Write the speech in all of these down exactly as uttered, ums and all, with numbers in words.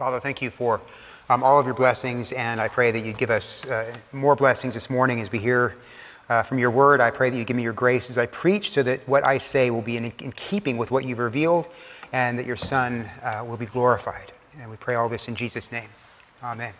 Father, thank you for um, all of your blessings, and I pray that you give us uh, more blessings this morning as we hear uh, from your word. I pray that you give me your grace as I preach so that what I say will be in, in keeping with what you've revealed and that your Son uh, will be glorified. And we pray all this in Jesus' name. Amen.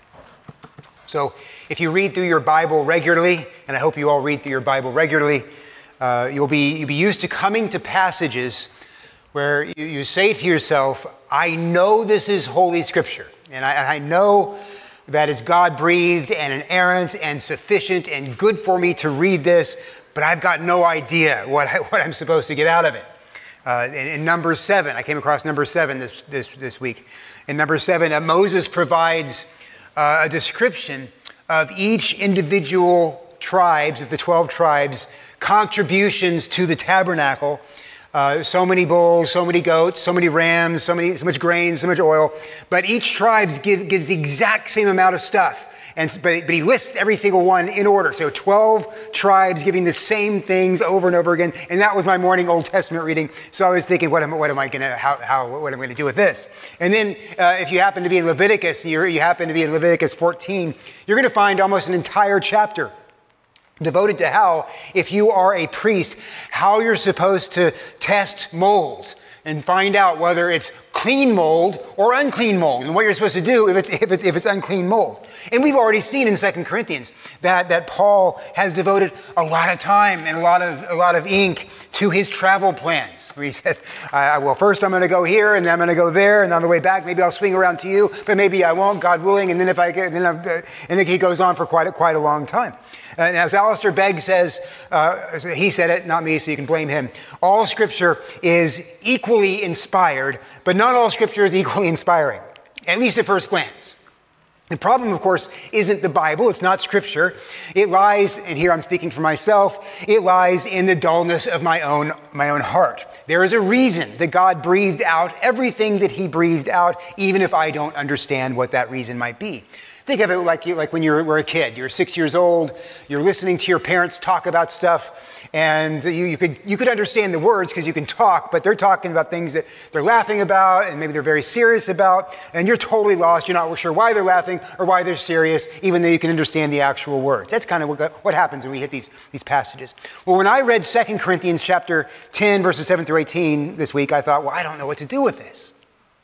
So if you read through your Bible regularly, and I hope you all read through your Bible regularly, uh, you'll be you'll be used to coming to passages where you, you say to yourself, I know this is Holy Scripture, and I, and I know that it's God-breathed and inerrant and sufficient and good for me to read this, but I've got no idea what, I, what I'm supposed to get out of it. Uh, in, in Numbers seven, I came across Numbers seven this, this, this week. In Numbers seven, uh, Moses provides uh, a description of each individual tribes, of the twelve tribes, contributions to the tabernacle. Uh, so many bulls, so many goats, so many rams, so many, so much grain, so much oil. But each tribe give, gives the exact same amount of stuff. And but, but he lists every single one in order. So twelve tribes giving the same things over and over again. And that was my morning Old Testament reading. So I was thinking, what am, what am I going to, how, how, what am I going to do with this? And then uh, if you happen to be in Leviticus, and you're, you happen to be in Leviticus fourteen, you're going to find almost an entire chapter devoted to how, if you are a priest, how you're supposed to test mold and find out whether it's clean mold or unclean mold, and what you're supposed to do if it's if it's, if it's unclean mold. And we've already seen in Second Corinthians that, that Paul has devoted a lot of time and a lot of a lot of ink to his travel plans. Where he says, I, well, first I'm going to go here, and then I'm going to go there, and on the way back, maybe I'll swing around to you, but maybe I won't, God willing. And then if I get, then I'm, and then he goes on for quite a, quite a long time. And as Alistair Begg says, uh, he said it, not me, so you can blame him. All Scripture is equally inspired, but not all Scripture is equally inspiring, at least at first glance. The problem, of course, isn't the Bible. It's not Scripture. It lies, and here I'm speaking for myself, it lies in the dullness of my own, my own heart. There is a reason that God breathed out everything that he breathed out, even if I don't understand what that reason might be. Think of it like you, like when you were a kid. You're six years old. You're listening to your parents talk about stuff, and you, you could you could understand the words because you can talk, but they're talking about things that they're laughing about, and maybe they're very serious about, and you're totally lost. You're not sure why they're laughing or why they're serious, even though you can understand the actual words. That's kind of what, what happens when we hit these these passages. Well, when I read Second Corinthians chapter ten, verses seven through eighteen this week, I thought, well, I don't know what to do with this.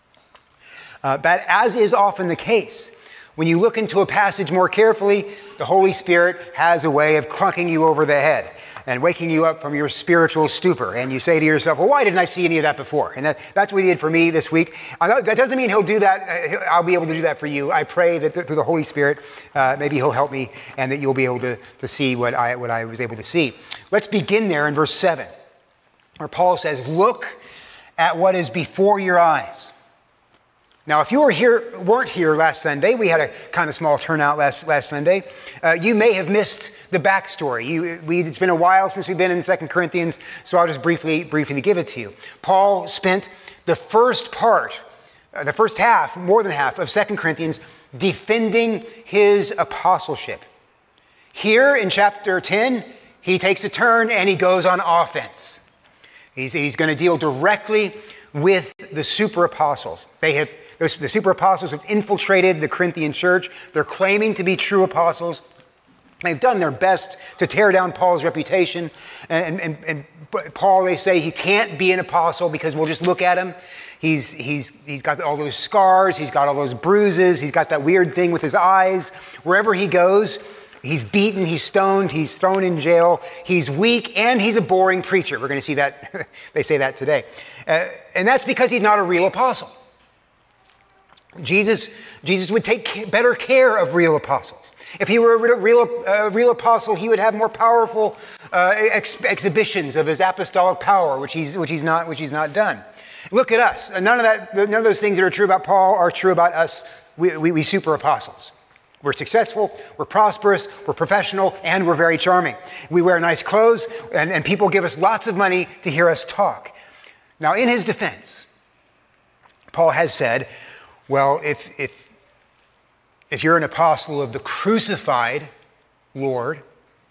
Uh, but as is often the case, when you look into a passage more carefully, the Holy Spirit has a way of clunking you over the head and waking you up from your spiritual stupor. And you say to yourself, well, why didn't I see any of that before? And that, that's what he did for me this week. That doesn't mean he'll do that. I'll be able to do that for you. I pray that through the Holy Spirit, uh, maybe he'll help me and that you'll be able to, to see what I, what I was able to see. Let's begin there in verse seven, where Paul says, look at what is before your eyes. Now, if you were here, weren't here last Sunday, we had a kind of small turnout last, last Sunday, uh, you may have missed the backstory. You, we, it's been a while since we've been in Second Corinthians, so I'll just briefly, briefly give it to you. Paul spent the first part, uh, the first half, more than half of Second Corinthians defending his apostleship. Here in chapter ten, he takes a turn and he goes on offense. He's, he's going to deal directly with the super apostles. They have The super apostles have infiltrated the Corinthian church. They're claiming to be true apostles. They've done their best to tear down Paul's reputation. And, and, and Paul, they say, he can't be an apostle because we'll just look at him. He's, he's, he's got all those scars. He's got all those bruises. He's got that weird thing with his eyes. Wherever he goes, he's beaten, he's stoned, he's thrown in jail. He's weak, and he's a boring preacher. We're going to see that. They say that today. Uh, and that's because he's not a real apostle. Jesus, Jesus would take better care of real apostles. If he were a real, uh, real apostle, he would have more powerful uh, ex- exhibitions of his apostolic power, which he's, which he's not, which he's not done. Look at us. None of that, none of those things that are true about Paul are true about us. We, we, we super apostles. We're successful, we're prosperous, we're professional, and we're very charming. We wear nice clothes, and, and people give us lots of money to hear us talk. Now, in his defense, Paul has said, well, if if if you're an apostle of the crucified Lord,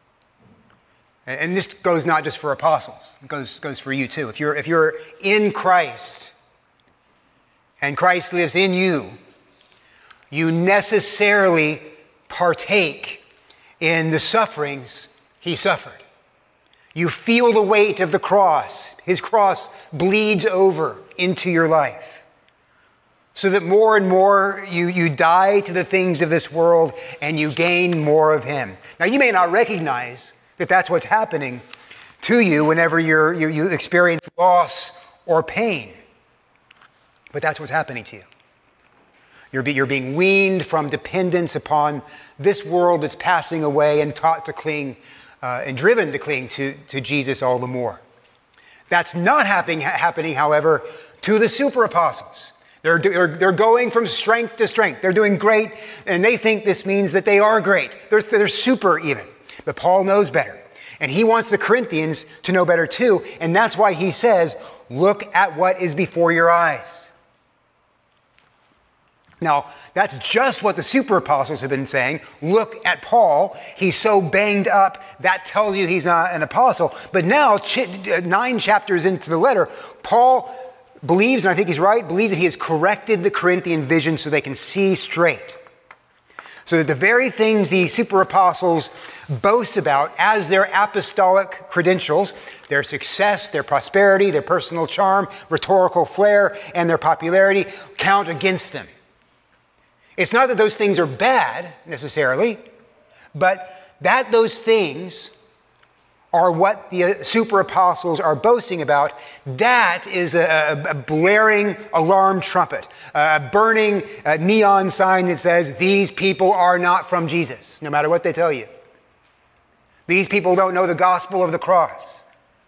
and this goes not just for apostles, it goes goes for you too. If you're if you're in Christ and Christ lives in you, you necessarily partake in the sufferings he suffered. You feel the weight of the cross. His cross bleeds over into your life. So that more and more you, you die to the things of this world and you gain more of him. Now you may not recognize that that's what's happening to you whenever you're, you, you experience loss or pain. But that's what's happening to you. You're, be, you're being weaned from dependence upon this world that's passing away and taught to cling uh, and driven to cling to, to Jesus all the more. That's not happening, happening, however, to the super apostles. They're, they're, they're going from strength to strength. They're doing great, and they think this means that they are great. They're, they're super even. But Paul knows better. And he wants the Corinthians to know better too. And that's why he says, look at what is before your eyes. Now, that's just what the super apostles have been saying. Look at Paul. He's so banged up. That tells you he's not an apostle. But now, nine chapters into the letter, Paul believes, and I think he's right, believes that he has corrected the Corinthian vision so they can see straight. So that the very things the super apostles boast about as their apostolic credentials, their success, their prosperity, their personal charm, rhetorical flair, and their popularity, count against them. It's not that those things are bad necessarily, but that those things are what the super apostles are boasting about. That is a, a blaring alarm trumpet, a burning a neon sign that says, these people are not from Jesus, no matter what they tell you. These people don't know the gospel of the cross.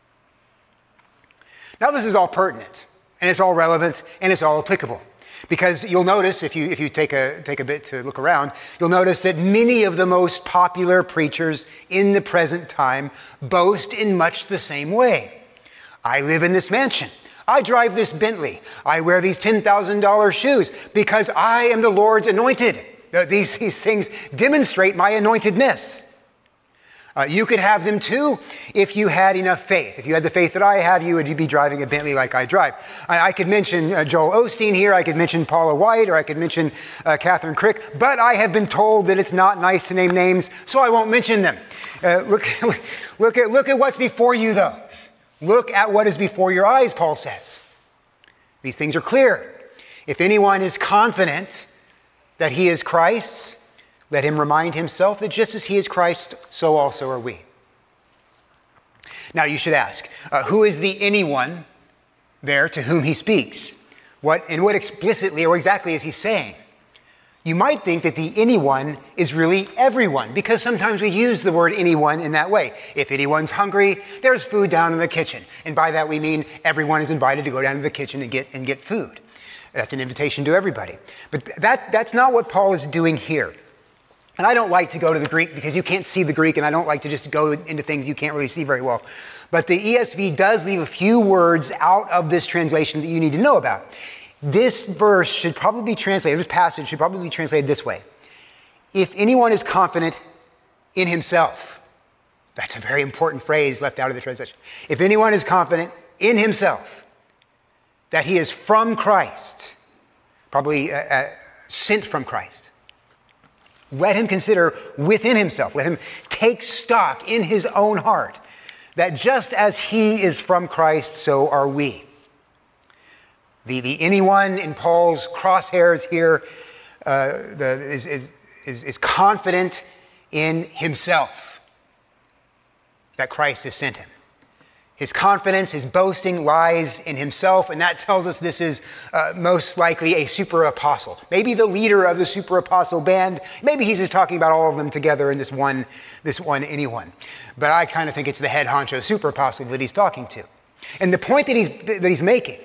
Now, this is all pertinent, and it's all relevant, and it's all applicable. Because you'll notice, if you if you take a take a bit to look around, you'll notice that many of the most popular preachers in the present time boast in much the same way. I live in this mansion. I drive this Bentley. I wear these ten thousand dollars shoes because I am the Lord's anointed. These, these things demonstrate my anointedness. Uh, you could have them too if you had enough faith. If you had the faith that I have, you would be driving a Bentley like I drive. I, I could mention uh, Joel Osteen here. I could mention Paula White, or I could mention uh, Catherine Crick. But I have been told that it's not nice to name names, so I won't mention them. Uh, look, look at look at what's before you, though. Look at what is before your eyes, Paul says. These things are clear. If anyone is confident that he is Christ's, let him remind himself that just as he is Christ, so also are we. Now you should ask, uh, who is the anyone there to whom he speaks? What and what explicitly or exactly is he saying? You might think that the anyone is really everyone, because sometimes we use the word anyone in that way. If anyone's hungry, there's food down in the kitchen. And by that we mean everyone is invited to go down to the kitchen and get and get food. That's an invitation to everybody. But that that's not what Paul is doing here. And I don't like to go to the Greek because you can't see the Greek, and I don't like to just go into things you can't really see very well. But the E S V does leave a few words out of this translation that you need to know about. This verse should probably be translated, this passage should probably be translated this way. If anyone is confident in himself, that's a very important phrase left out of the translation. If anyone is confident in himself, that he is from Christ, probably uh, uh, sent from Christ, let him consider within himself, let him take stock in his own heart, that just as he is from Christ, so are we. The, the anyone in Paul's crosshairs here uh, the, is, is, is, is confident in himself that Christ has sent him. His confidence, his boasting lies in himself, and that tells us this is uh, most likely a super apostle. Maybe the leader of the super apostle band. Maybe he's just talking about all of them together in this one, this one anyone. But I kind of think it's the head honcho super apostle that he's talking to. And the point that he's that he's making,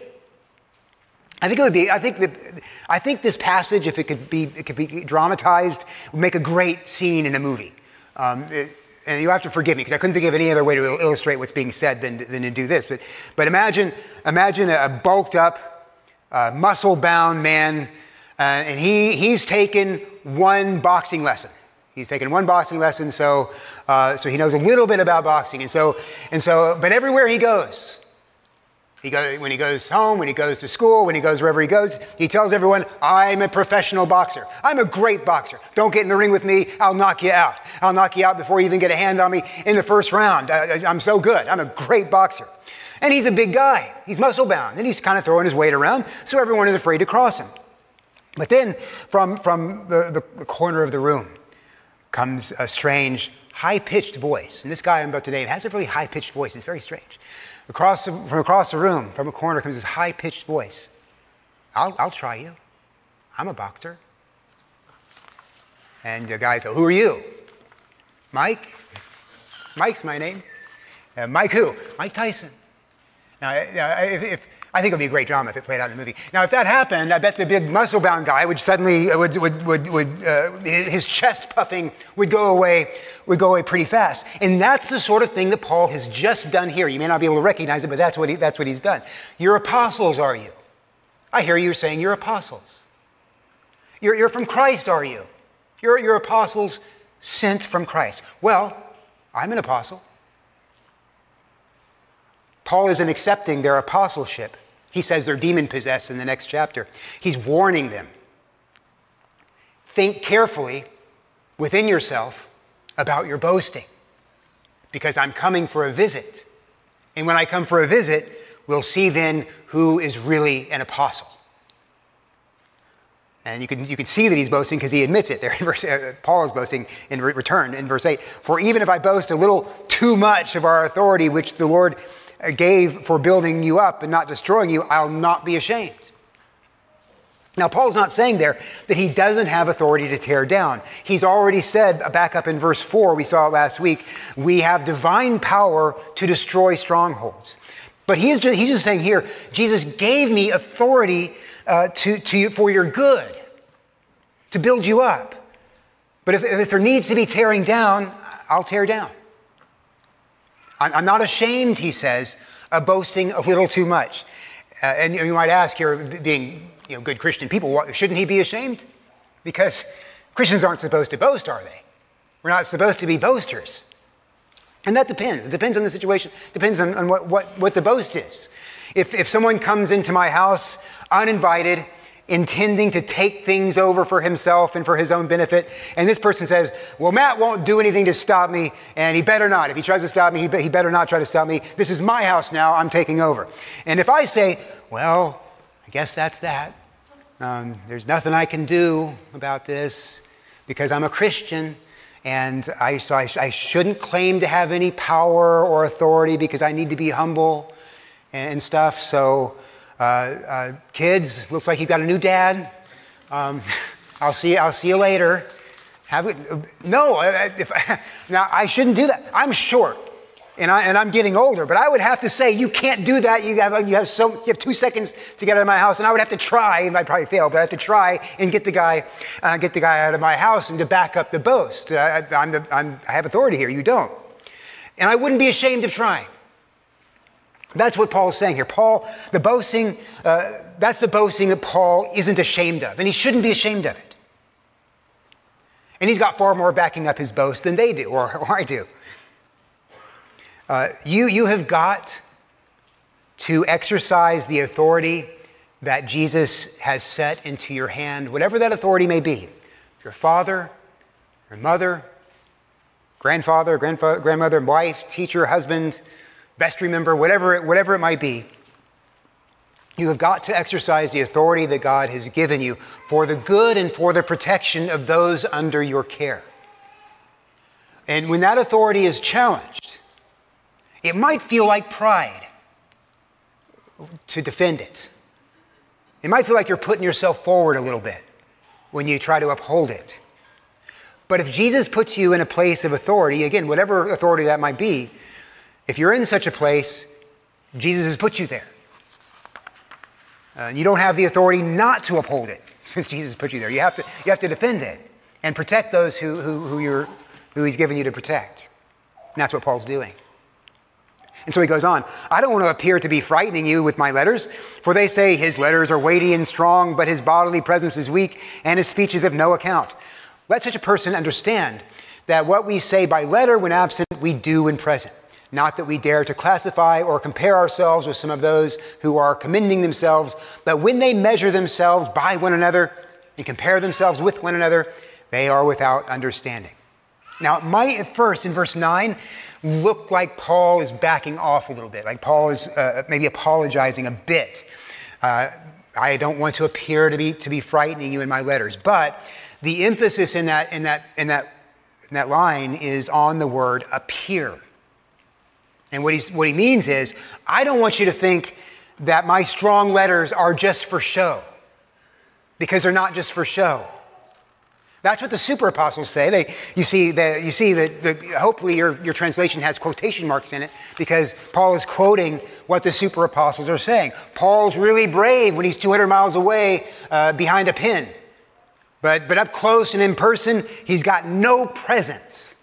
I think it would be. I think that I think this passage, if it could be, it could be dramatized, would make a great scene in a movie. Um, it, And you'll have to forgive me because I couldn't think of any other way to illustrate what's being said than, than to do this. But, but imagine, imagine a bulked up, uh, muscle-bound man, uh, and he he's taken one boxing lesson. He's taken one boxing lesson, so uh, so he knows a little bit about boxing. And so and so, but everywhere he goes, He goes, when he goes home, when he goes to school, when he goes wherever he goes, he tells everyone, I'm a professional boxer. I'm a great boxer. Don't get in the ring with me. I'll knock you out. I'll knock you out before you even get a hand on me in the first round. I, I'm so good. I'm a great boxer. And he's a big guy. He's muscle bound. And he's kind of throwing his weight around, so everyone is afraid to cross him. But then from, from the, the, the corner of the room comes a strange, high-pitched voice. And this guy I'm about to name has a really high-pitched voice. It's very strange. Across the, from across the room, from a corner, comes this high-pitched voice. I'll, I'll try you. I'm a boxer. And the guy says, who are you? Mike? Mike's my name. Uh, Mike who? Mike Tyson. Now, if, if, I think it would be a great drama if it played out in a movie. Now, if that happened, I bet the big muscle-bound guy would suddenly, would, would, would, would uh, his chest puffing would go away, would go away pretty fast. And that's the sort of thing that Paul has just done here. You may not be able to recognize it, but that's what he, that's what he's done. You're apostles, are you? I hear you saying you're apostles. You're, you're from Christ, are you? You're, you're apostles sent from Christ. Well, I'm an apostle. Paul isn't accepting their apostleship. He says they're demon-possessed in the next chapter. He's warning them. Think carefully within yourself about your boasting, because I'm coming for a visit. And when I come for a visit, we'll see then who is really an apostle. And you can, you can see that he's boasting because he admits it there. In verse, uh, Paul is boasting in re- return in verse eight. For even if I boast a little too much of our authority, which the Lord gave for building you up and not destroying you, I'll not be ashamed. Now, Paul's not saying there that he doesn't have authority to tear down. He's already said, back up in verse four, we saw it last week, we have divine power to destroy strongholds. But he is just, he's just saying here, Jesus gave me authority uh, to, to you for your good, to build you up. But if, if there needs to be tearing down, I'll tear down. I'm not ashamed, he says, of boasting a little too much. Uh, and you might ask here, being you know, good Christian people, shouldn't he be ashamed? Because Christians aren't supposed to boast, are they? We're not supposed to be boasters. And that depends. It depends on the situation. It depends on, on what, what, what the boast is. If, if someone comes into my house uninvited, intending to take things over for himself and for his own benefit. And this person says, well, Matt won't do anything to stop me, and he better not. If he tries to stop me, he, be- he better not try to stop me. This is my house now. I'm taking over. And if I say, well, I guess that's that. Um, there's nothing I can do about this because I'm a Christian, and I, so I, I shouldn't claim to have any power or authority because I need to be humble and, and stuff. So Uh, uh, kids, looks like you got a new dad. Um, I'll see. I'll see you later. Have it? No. If, now I shouldn't do that. I'm short, and I and I'm getting older. But I would have to say you can't do that. You have you have so you have two seconds to get out of my house, and I would have to try, and I'd probably fail. But I have to try and get the guy uh, get the guy out of my house and to back up the boast. Uh, I, I'm the, I'm, I have authority here. You don't, and I wouldn't be ashamed of trying. That's what Paul is saying here. Paul, the boasting, uh, that's the boasting that Paul isn't ashamed of, and he shouldn't be ashamed of it. And he's got far more backing up his boast than they do, or, or I do. Uh, you, you have got to exercise the authority that Jesus has set into your hand, whatever that authority may be. Your father, your mother, grandfather, grandfather, grandmother, wife, teacher, husband, best remember, whatever it, whatever it might be, you have got to exercise the authority that God has given you for the good and for the protection of those under your care. And when that authority is challenged, it might feel like pride to defend it. It might feel like you're putting yourself forward a little bit when you try to uphold it. But if Jesus puts you in a place of authority, again, whatever authority that might be, if you're in such a place, Jesus has put you there. Uh, you don't have the authority not to uphold it since Jesus put you there. You have to, you have to defend it and protect those who, who, who, you're, who he's given you to protect. And that's what Paul's doing. And so he goes on, I don't want to appear to be frightening you with my letters, for they say his letters are weighty and strong, but his bodily presence is weak and his speech is of no account. Let such a person understand that what we say by letter when absent, we do when present. Not that we dare to classify or compare ourselves with some of those who are commending themselves, but when they measure themselves by one another and compare themselves with one another, they are without understanding. Now, it might at first in verse nine look like Paul is backing off a little bit, like Paul is uh, maybe apologizing a bit. Uh, I don't want to appear to be to be frightening you in my letters, but the emphasis in that in that in that in that line is on the word appear. And what he's what he means is, I don't want you to think that my strong letters are just for show, because they're not just for show. That's what the super apostles say. They, you see that you see that the, hopefully your, your translation has quotation marks in it, because Paul is quoting what the super apostles are saying. Paul's really brave when he's two hundred miles away uh, behind a pin, but but up close and in person, he's got no presence.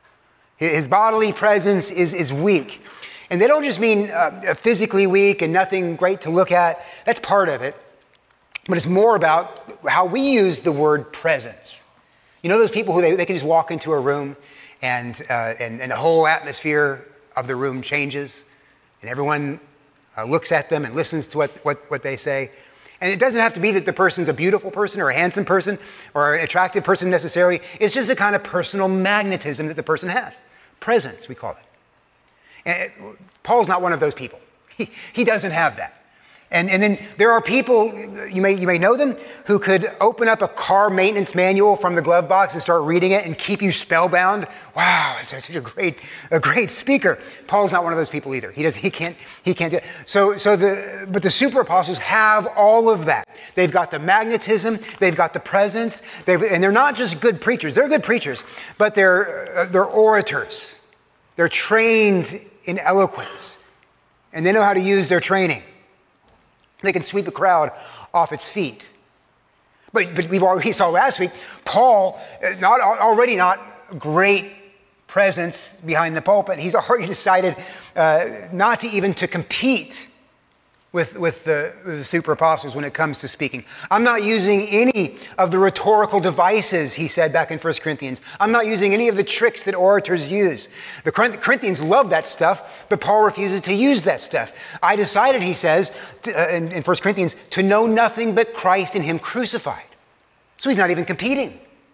His bodily presence is, is weak. And they don't just mean uh, physically weak and nothing great to look at. That's part of it. But it's more about how we use the word presence. You know those people who they, they can just walk into a room and, uh, and, and the whole atmosphere of the room changes and everyone uh, looks at them and listens to what, what, what they say. And it doesn't have to be that the person's a beautiful person or a handsome person or an attractive person necessarily. It's just a kind of personal magnetism that the person has. Presence, we call it. And it, Paul's not one of those people. He, he doesn't have that. And, and then there are people, you may, you may know them, who could open up a car maintenance manual from the glove box and start reading it and keep you spellbound. Wow, it's such a great, a great speaker. Paul's not one of those people either. He does, he can't, he can't do it. So, so the, but the super apostles have all of that. They've got the magnetism, they've got the presence, they've, and they're not just good preachers. They're good preachers, but they're, uh, they're orators. They're trained in eloquence, and they know how to use their training. They can sweep a crowd off its feet. But, but we've already saw last week, Paul, not already not great presence behind the pulpit. He's already decided uh, not to even to compete with, with the, the super apostles when it comes to speaking. I'm not using any of the rhetorical devices, he said back in First Corinthians. I'm not using any of the tricks that orators use. The Corinthians love that stuff, but Paul refuses to use that stuff. I decided, he says to, uh, in, in First Corinthians, to know nothing but Christ and him crucified. So he's not even competing.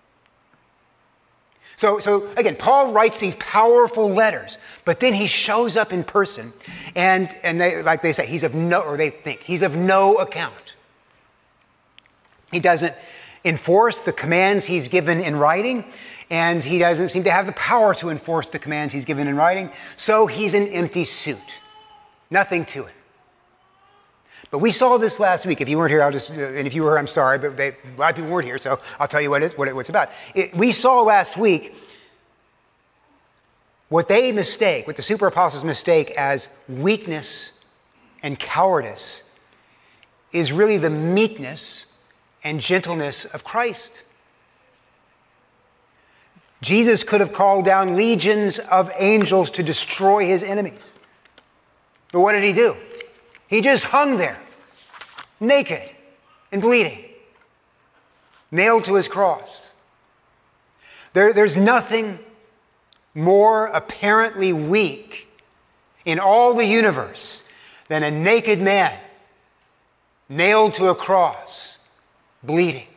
So, so again, Paul writes these powerful letters, but then he shows up in person, and and they, like they say, he's of no, or they think he's of no account. He doesn't enforce the commands he's given in writing, and he doesn't seem to have the power to enforce the commands he's given in writing. So he's an empty suit, nothing to it. But we saw this last week. If you weren't here, I'll just, and if you were, I'm sorry, but they, a lot of people weren't here, so I'll tell you what, it, what, it, what it's about. It, we saw last week what they mistake, what the super apostles mistake as weakness and cowardice is really the meekness and gentleness of Christ. Jesus could have called down legions of angels to destroy his enemies. But what did he do? He just hung there, naked and bleeding, nailed to his cross. There, there's nothing more apparently weak in all the universe than a naked man nailed to a cross, bleeding.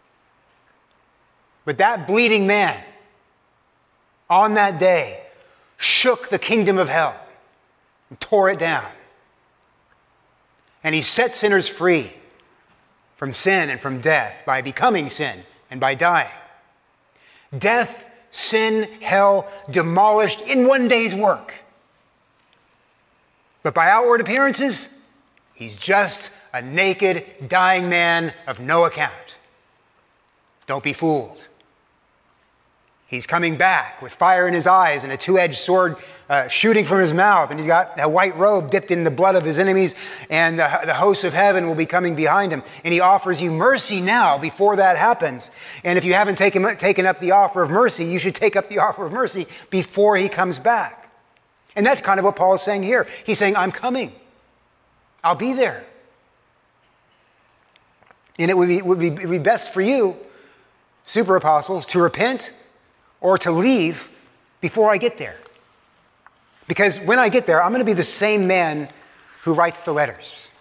But that bleeding man, on that day, shook the kingdom of hell and tore it down. And he set sinners free from sin and from death by becoming sin and by dying. Death, sin, hell demolished in one day's work. But by outward appearances, he's just a naked, dying man of no account. Don't be fooled. He's coming back with fire in his eyes and a two-edged sword uh, shooting from his mouth. And he's got a white robe dipped in the blood of his enemies. And the, the hosts of heaven will be coming behind him. And he offers you mercy now before that happens. And if you haven't taken, taken up the offer of mercy, you should take up the offer of mercy before he comes back. And that's kind of what Paul is saying here. He's saying, I'm coming. I'll be there. And it would be, would be, it would be best for you, super apostles, to repent or to leave before I get there. Because when I get there, I'm going to be the same man who writes the letters.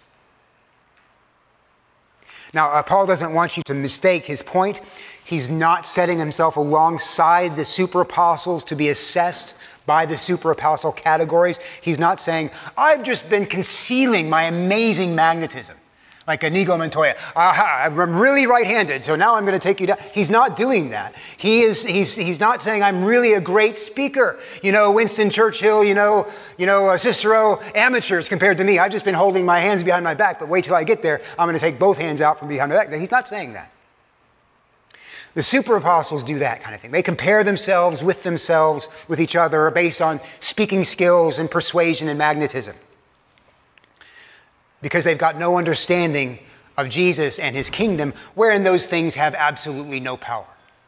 Now, uh, Paul doesn't want you to mistake his point. He's not setting himself alongside the super apostles to be assessed by the super apostle categories. He's not saying, I've just been concealing my amazing magnetism, like Inigo Montoya. Aha, I'm really right-handed, so now I'm going to take you down. He's not doing that. He is. He's. He's not saying I'm really a great speaker. You know, Winston Churchill. You know. You know, uh, Cicero. Amateurs compared to me. I've just been holding my hands behind my back. But wait till I get there. I'm going to take both hands out from behind my back. He's not saying that. The super apostles do that kind of thing. They compare themselves with themselves, with each other, based on speaking skills and persuasion and magnetism, because they've got no understanding of Jesus and his kingdom, wherein those things have absolutely no power.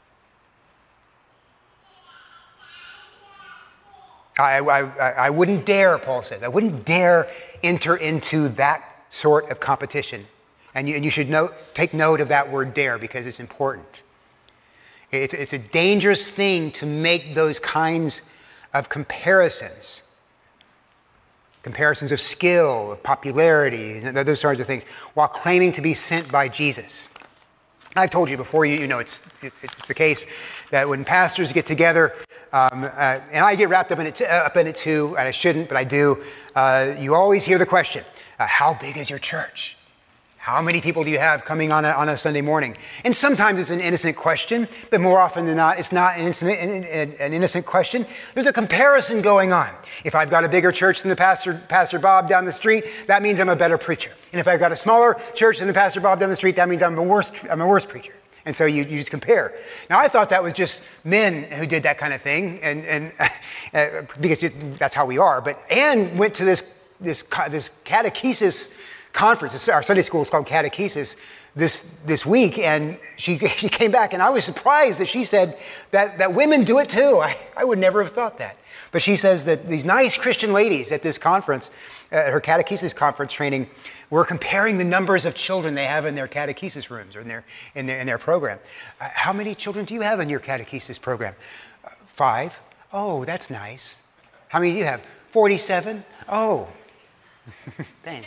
I, I, I wouldn't dare, Paul says, I wouldn't dare enter into that sort of competition. And you, and you should note, take note of that word dare, because it's important. It's, it's a dangerous thing to make those kinds of comparisons. Comparisons of skill, of popularity, those sorts of things, while claiming to be sent by Jesus. I've told you before, you, you know, it's, it, it's the case that when pastors get together, um, uh, and I get wrapped up in it, t- up in it too, and I shouldn't, but I do, uh, you always hear the question, uh, how big is your church? How many people do you have coming on a, on a Sunday morning? And sometimes it's an innocent question, but more often than not, it's not an innocent, an, an innocent question. There's a comparison going on. If I've got a bigger church than the pastor, Pastor Bob down the street, that means I'm a better preacher. And if I've got a smaller church than the Pastor Bob down the street, that means I'm a worse, I'm a worse preacher. And so you, you just compare. Now, I thought that was just men who did that kind of thing, and, and uh, because it, that's how we are. But Anne went to this, this, this catechesis conference. Our Sunday school is called Catechesis this this week, and she she came back, and I was surprised that she said that, that women do it too. I, I would never have thought that. But she says that these nice Christian ladies at this conference, at her catechesis conference training, were comparing the numbers of children they have in their catechesis rooms or in their in their in their program. Uh, how many children do you have in your catechesis program? Uh, five. Oh, that's nice. How many do you have? Forty-seven. Oh. Thanks.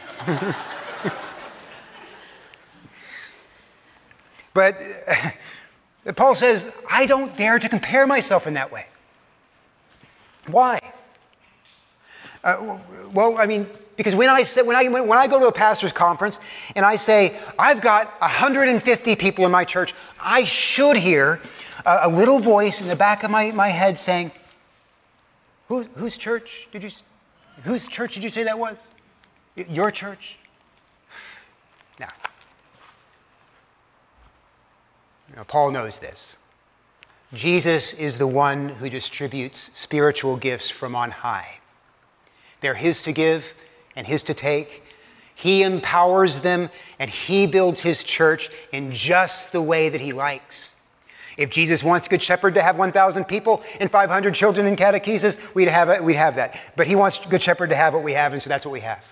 But uh, Paul says, I don't dare to compare myself in that way. Why? Uh, well, I mean, because when I say, when I when I go to a pastor's conference and I say, I've got one hundred fifty people in my church, I should hear a, a little voice in the back of my, my head saying, Who, whose church did you whose church did you say that was? Your church? No. Now, Paul knows this. Jesus is the one who distributes spiritual gifts from on high. They're his to give and his to take. He empowers them, and he builds his church in just the way that he likes. If Jesus wants Good Shepherd to have one thousand people and five hundred children in catechesis, we'd have it, we'd have that. But he wants Good Shepherd to have what we have, and so that's what we have.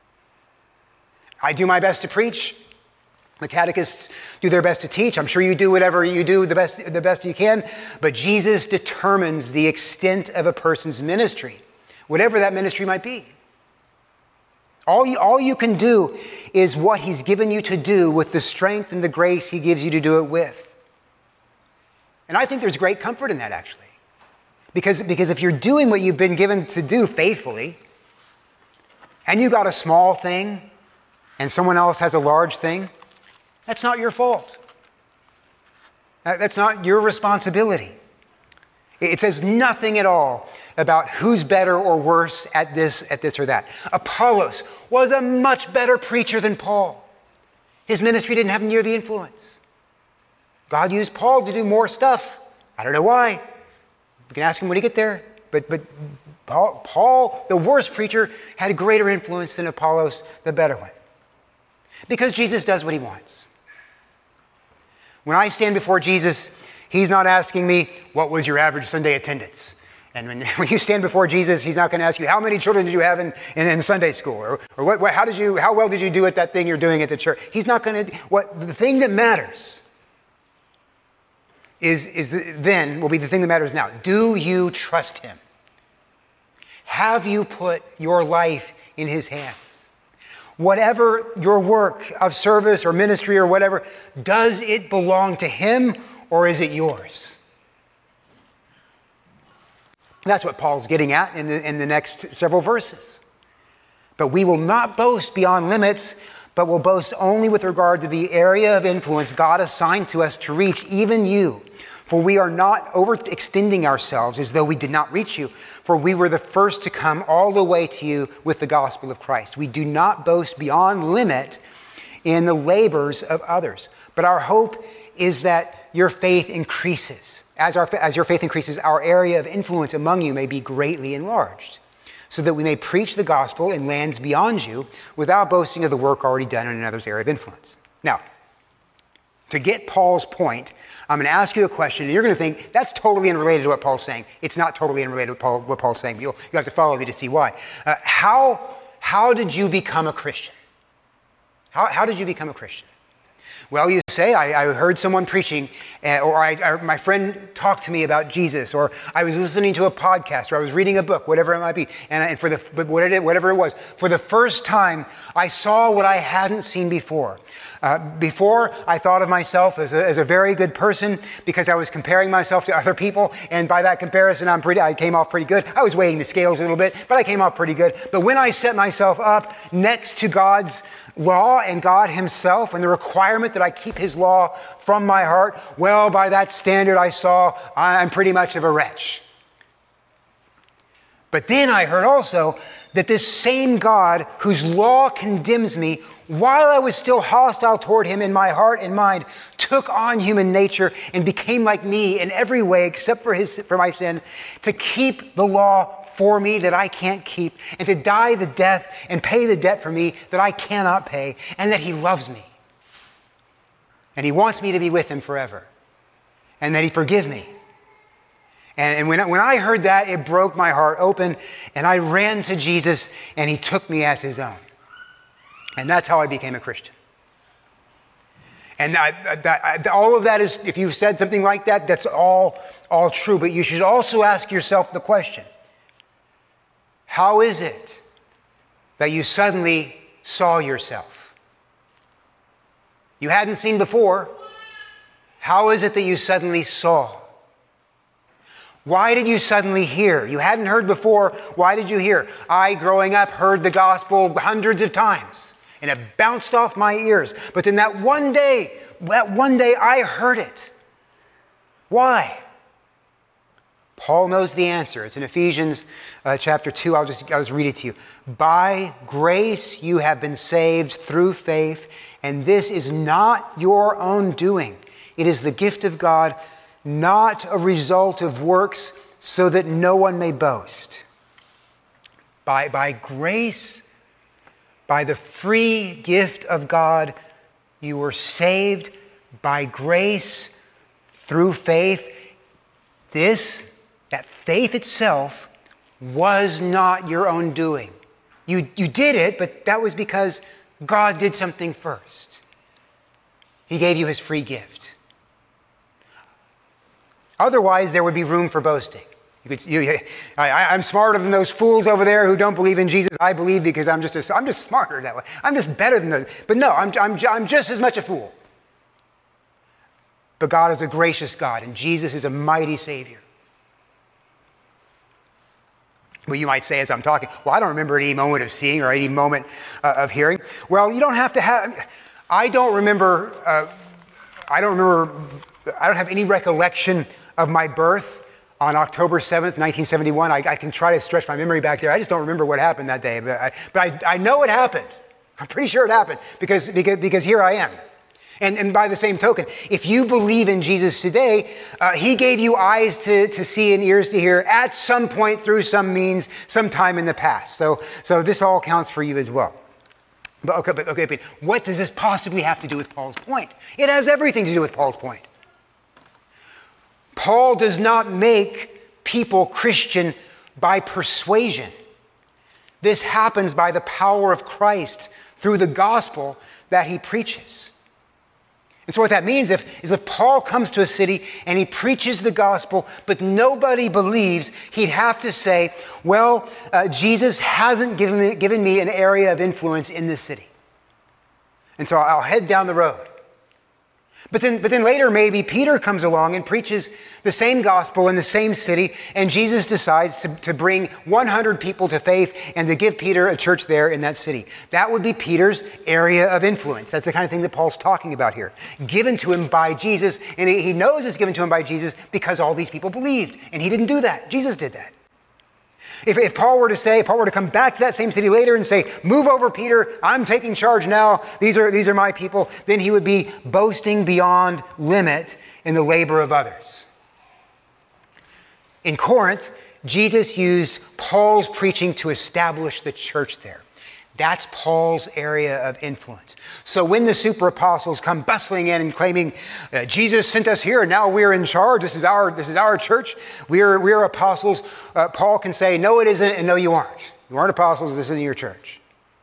I do my best to preach. The catechists do their best to teach. I'm sure you do whatever you do the best, the best you can. But Jesus determines the extent of a person's ministry, whatever that ministry might be. All you, all you can do is what he's given you to do with the strength and the grace he gives you to do it with. And I think there's great comfort in that, actually. Because, because if you're doing what you've been given to do faithfully, and you got a small thing, and someone else has a large thing, that's not your fault. That's not your responsibility. It says nothing at all about who's better or worse at this, at this or that. Apollos was a much better preacher than Paul. His ministry didn't have near the influence. God used Paul to do more stuff. I don't know why. You can ask him when you get there. But, but Paul, Paul, the worst preacher, had a greater influence than Apollos, the better one. Because Jesus does what he wants. When I stand before Jesus, he's not asking me, what was your average Sunday attendance? And when, when you stand before Jesus, he's not going to ask you, how many children did you have in, in, in Sunday school? Or, or what, what, how, did you, how well did you do at that thing you're doing at the church? He's not going to, what the thing that matters is, is then, will be the thing that matters now. Do you trust him? Have you put your life in his hands? Whatever your work of service or ministry or whatever, does it belong to him or is it yours? That's what Paul's getting at in the, in the next several verses. But we will not boast beyond limits, but will boast only with regard to the area of influence God assigned to us to reach even you. For we are not overextending ourselves as though we did not reach you, for we were the first to come all the way to you with the gospel of Christ. We do not boast beyond limit in the labors of others, but our hope is that your faith increases. As, our, as your faith increases, our area of influence among you may be greatly enlarged, so that we may preach the gospel in lands beyond you without boasting of the work already done in another's area of influence. Now, to get Paul's point, I'm going to ask you a question, and you're going to think, that's totally unrelated to what Paul's saying. It's not totally unrelated to Paul, what Paul's saying. You'll, you'll have to follow me to see why. Uh, how, how did you become a Christian? How, how did you become a Christian? Well, you say, I, I heard someone preaching, uh, or I, I, my friend talked to me about Jesus, or I was listening to a podcast, or I was reading a book, whatever it might be. And, and for the but whatever it was, for the first time, I saw what I hadn't seen before. Uh, before, I thought of myself as a, as a very good person because I was comparing myself to other people, and by that comparison, I'm pretty. I came off pretty good. I was weighing the scales a little bit, but I came off pretty good. But when I set myself up next to God's law and God himself and the requirement that I keep his law from my heart, well, by that standard I saw I'm pretty much of a wretch. But then I heard also that this same God whose law condemns me, while I was still hostile toward him in my heart and mind, took on human nature and became like me in every way except for his for my sin, to keep the law for me that I can't keep, and to die the death and pay the debt for me that I cannot pay, and that he loves me. And he wants me to be with him forever, and that he forgive me. And, and when, I, when I heard that, it broke my heart open, and I ran to Jesus, and he took me as his own. And that's how I became a Christian. And I, that, I, all of that is, if you've said something like that, that's all, all true. But you should also ask yourself the question, how is it that you suddenly saw yourself? You hadn't seen before. How is it that you suddenly saw? Why did you suddenly hear? You hadn't heard before. Why did you hear? I, growing up, heard the gospel hundreds of times, and it bounced off my ears. But then that one day, that one day I heard it. Why? Paul knows the answer. It's in Ephesians uh, chapter two. I'll just, I'll just read it to you. By grace you have been saved through faith, and this is not your own doing. It is the gift of God, not a result of works, so that no one may boast. By, by grace, by the free gift of God, you were saved by grace through faith. This, that faith itself, was not your own doing. You, you did it, but that was because God did something first. He gave you his free gift. Otherwise, there would be room for boasting. You could, you, I, I'm smarter than those fools over there who don't believe in Jesus. I believe because I'm just, a, I'm just smarter that way. I'm just better than those. But no, I'm, I'm, I'm just as much a fool. But God is a gracious God, and Jesus is a mighty Savior. Well, you might say as I'm talking, well, I don't remember any moment of seeing or any moment uh, of hearing. Well, you don't have to have, I don't remember, uh, I don't remember, I don't have any recollection of my birth on October seventh, nineteen seventy-one. I, I can try to stretch my memory back there. I just don't remember what happened that day. But I, but I, I know it happened. I'm pretty sure it happened because, because, because here I am. And, and by the same token, if you believe in Jesus today, uh, he gave you eyes to, to see and ears to hear at some point through some means, sometime in the past. So, so this all counts for you as well. But okay, but okay, but what does this possibly have to do with Paul's point? It has everything to do with Paul's point. Paul does not make people Christian by persuasion. This happens by the power of Christ through the gospel that he preaches. And so what that means if, is if Paul comes to a city and he preaches the gospel, but nobody believes, he'd have to say, well, uh, Jesus hasn't given me, given me an area of influence in this city. And so I'll head down the road. But then, but then later maybe Peter comes along and preaches the same gospel in the same city, and Jesus decides to, to bring one hundred people to faith and to give Peter a church there in that city. That would be Peter's area of influence. That's the kind of thing that Paul's talking about here. Given to him by Jesus, and he, he knows it's given to him by Jesus because all these people believed, and he didn't do that. Jesus did that. If, if Paul were to say, if Paul were to come back to that same city later and say, move over, Peter, I'm taking charge now, these are, these are my people, then he would be boasting beyond limit in the labor of others. In Corinth, Jesus used Paul's preaching to establish the church there. That's Paul's area of influence. So when the super apostles come bustling in and claiming, uh, Jesus sent us here, and now we're in charge, this is our, this is our church, we're, we're apostles, uh, Paul can say, no it isn't, and no you aren't. You aren't apostles, this isn't your church.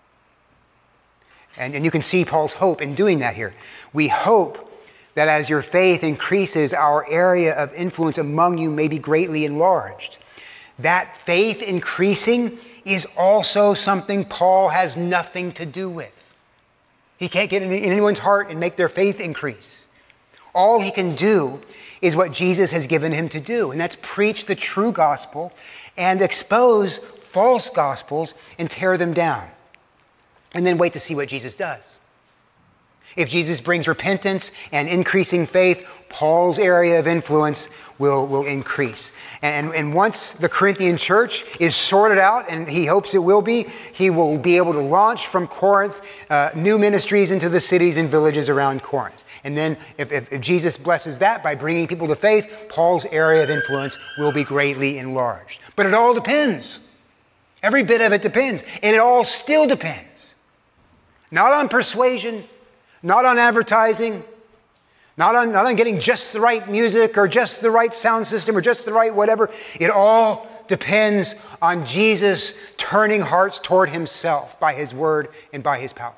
And, and you can see Paul's hope in doing that here. We hope that as your faith increases, our area of influence among you may be greatly enlarged. That faith increasing is also something Paul has nothing to do with. He can't get in anyone's heart and make their faith increase. All he can do is what Jesus has given him to do, and that's preach the true gospel and expose false gospels and tear them down. And then wait to see what Jesus does. If Jesus brings repentance and increasing faith, Paul's area of influence will, will increase. And, and once the Corinthian church is sorted out, and he hopes it will be, he will be able to launch from Corinth uh, new ministries into the cities and villages around Corinth. And then if, if, if Jesus blesses that by bringing people to faith, Paul's area of influence will be greatly enlarged. But it all depends. Every bit of it depends. And it all still depends. Not on persuasion, not on advertising, not on, not on getting just the right music or just the right sound system or just the right whatever. It all depends on Jesus turning hearts toward himself by his word and by his power.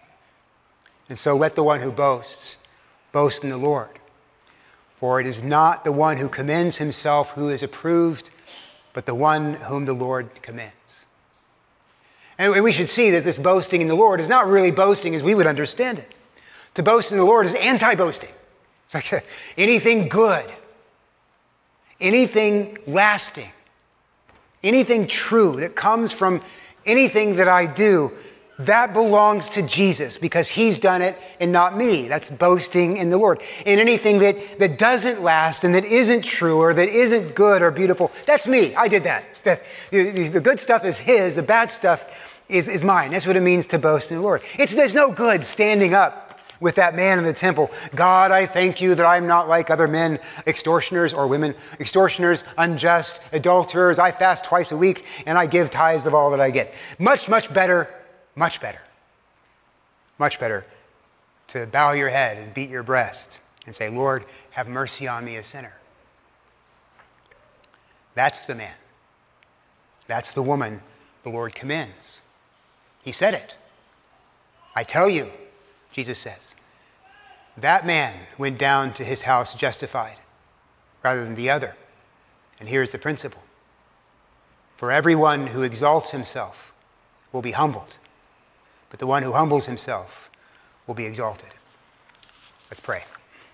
And so let the one who boasts, boast in the Lord. For it is not the one who commends himself who is approved, but the one whom the Lord commends. And we should see that this boasting in the Lord is not really boasting as we would understand it. To boast in the Lord is anti-boasting. It's like anything good, anything lasting, anything true that comes from anything that I do, that belongs to Jesus because he's done it and not me. That's boasting in the Lord. And anything that, that doesn't last and that isn't true or that isn't good or beautiful, that's me. I did that. The, the good stuff is his. The bad stuff is, is mine. That's what it means to boast in the Lord. It's, there's no good standing up with that man in the temple. God, I thank you that I'm not like other men, extortioners or women, extortioners, unjust, adulterers. I fast twice a week and I give tithes of all that I get. Much, much better, much better, much better to bow your head and beat your breast and say, Lord, have mercy on me, a sinner. That's the man. That's the woman the Lord commends. He said it. I tell you, Jesus says, that man went down to his house justified rather than the other. And here's the principle. For everyone who exalts himself will be humbled, but the one who humbles himself will be exalted. Let's pray.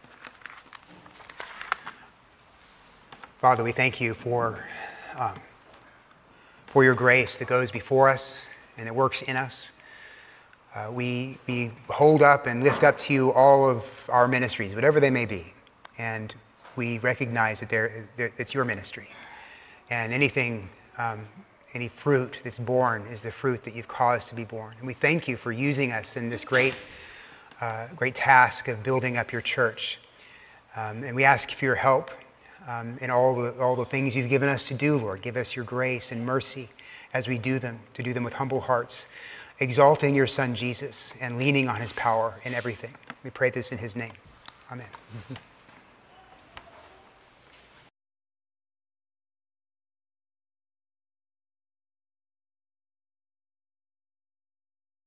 Father, we thank you for, um, for your grace that goes before us and that works in us. Uh, we, we hold up and lift up to you all of our ministries, whatever they may be. And we recognize that they're, they're, it's your ministry. And anything, um, any fruit that's born is the fruit that you've caused to be born. And we thank you for using us in this great, uh, great task of building up your church. Um, and we ask for your help um, in all the, all the things you've given us to do, Lord. Give us your grace and mercy as we do them, to do them with humble hearts, exalting your Son, Jesus, and leaning on his power in everything. We pray this in his name. Amen.